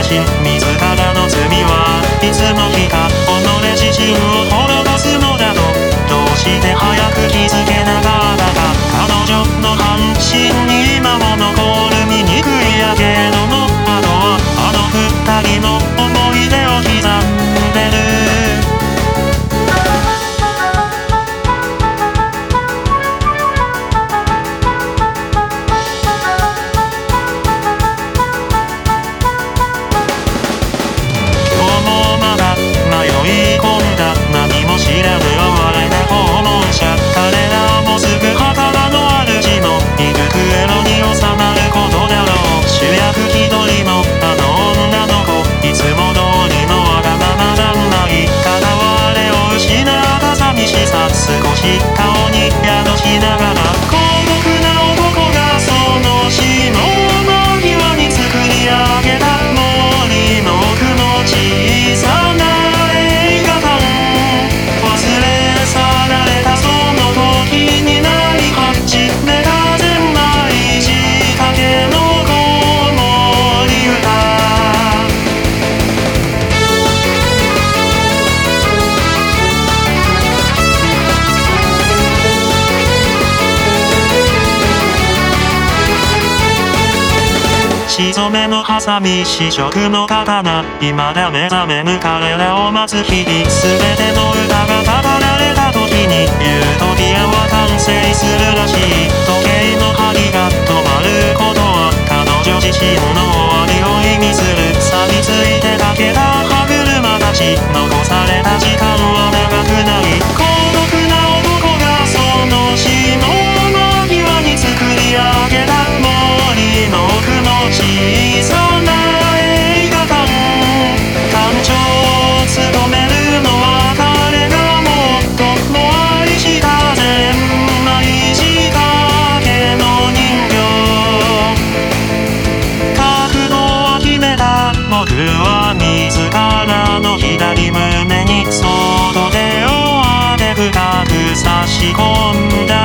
身自らの罪はいつの日か己自身を滅ぼすのだとどうして早く気づけなかったか。彼女の半身に今も残る醜いやけどの跡はあの二人の思い出を刻んでる。何も知らぬ哀れな訪問者、彼らもすぐ墓場の主の胃袋に収まることだろう。主役一人のあの女の子、いつも通りのわがままだんまり、片割れを失った寂しさ少し顔に宿しながら、孤独な男がその死の間際に作り上げた森の奥の小さな血染めのハサミ、試食の刀、未だ目覚めぬ彼らを待つ日々、全ての歌が語られた時にユートピアは完成するらしい。時計の針が止まることは彼女自身の終わりを意味する。錆びついてかけた歯車たち、残された時間は長くない。孤独な男がその死の間際に作り上げた森の奥の小さな映画館、館長を務めるのは彼が最も愛したゼンマイ仕掛けの人形。覚悟は決めた。僕は自らの左胸にそっと手を当て深く差し込んだ。